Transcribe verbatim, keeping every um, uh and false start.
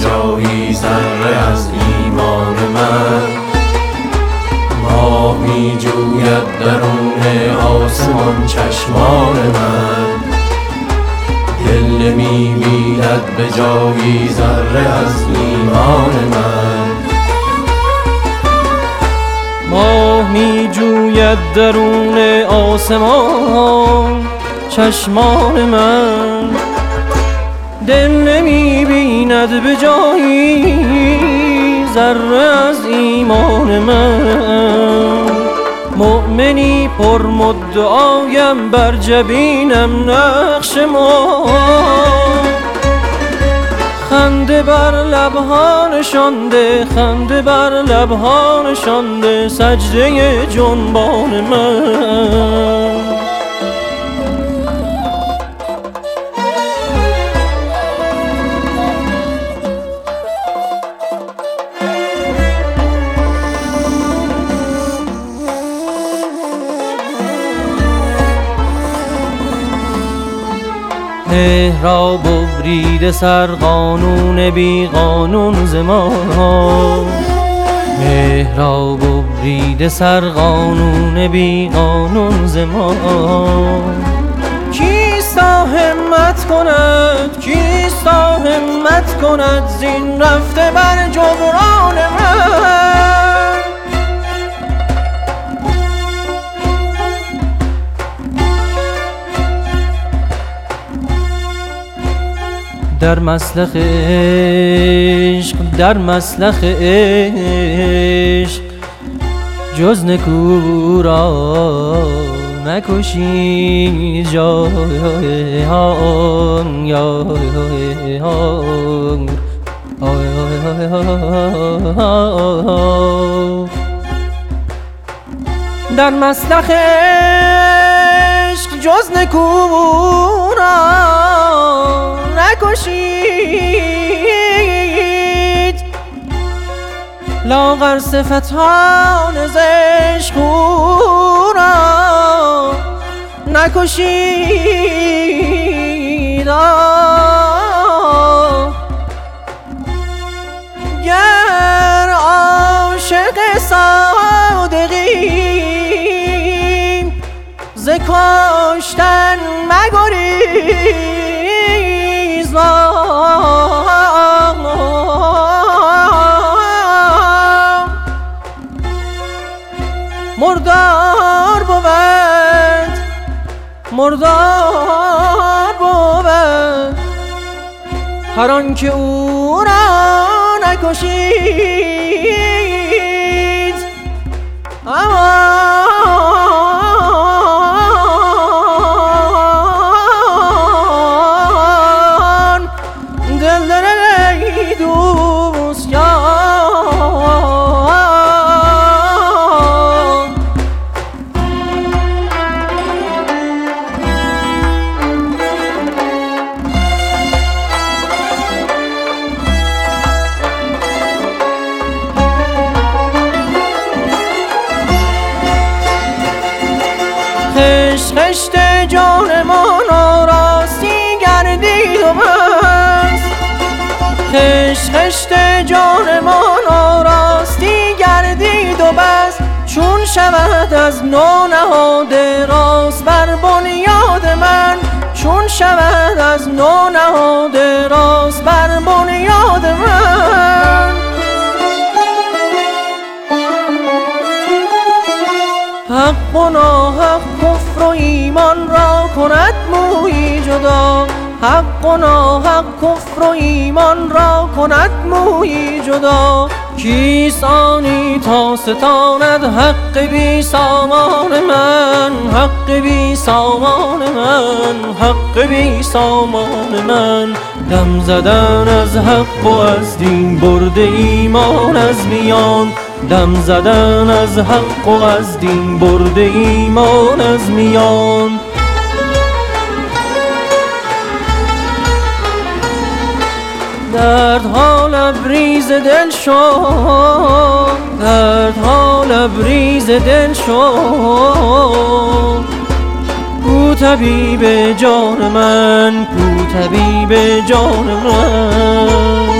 جایی ذره از ایمان من. ماه می جوید درون آسمان چشمان من، دل می بیند به جایی ذره از ایمان من. ماه می جوید درون آسمان چشمان من، دل نمی بیند به جایی ذره از ایمان من. مؤمنی پر مدعایم بر جبینم نقش ما، خنده بر لبها نشانده، خنده بر لبها نشانده سجده جنبان من. مهر را ببریده سر قانون بی قانون ز ما، مهر را ببریده سر قانون بی قانون ز ما. کیستا همت کند، کیستا همت کند زین رفته بر جبران من. در مسلخ عشق، در مسلخ عشق جز نکو را نکشی جان یا در مسلخ عشق جز نکو را نکشید، لاغر صفتان زشق را نکشید. گر عاشق صادقی ز کشتن مگریز، مردار بود، مردار بود هر آن که او را نکشید. امان دل دل ای دوست خشت خشت جانمان آراستی گردید و بس، خشت خشت جانمان آراستی گردید و بس. چون شود از نو نهاده راست بر بنیاد من، چون شود از نو نهاده راست بر بنیاد من. حق و ناحق کفر و ایمان را کند مویی جدا، حق و ناحق کفر و ایمان را کند مویی جدا. کیست آنی تا ستاند حق بی سامان من، حق بی سامان من، حق بی سامان من. دم زدن از حق و از دین برده ایمان از میان، دم زدن از حق و از دین برده ایمان از میان. دردها لبریز دل شد، دردها لبریز دل شد. کو طبیب جان من، کو طبیب جان من.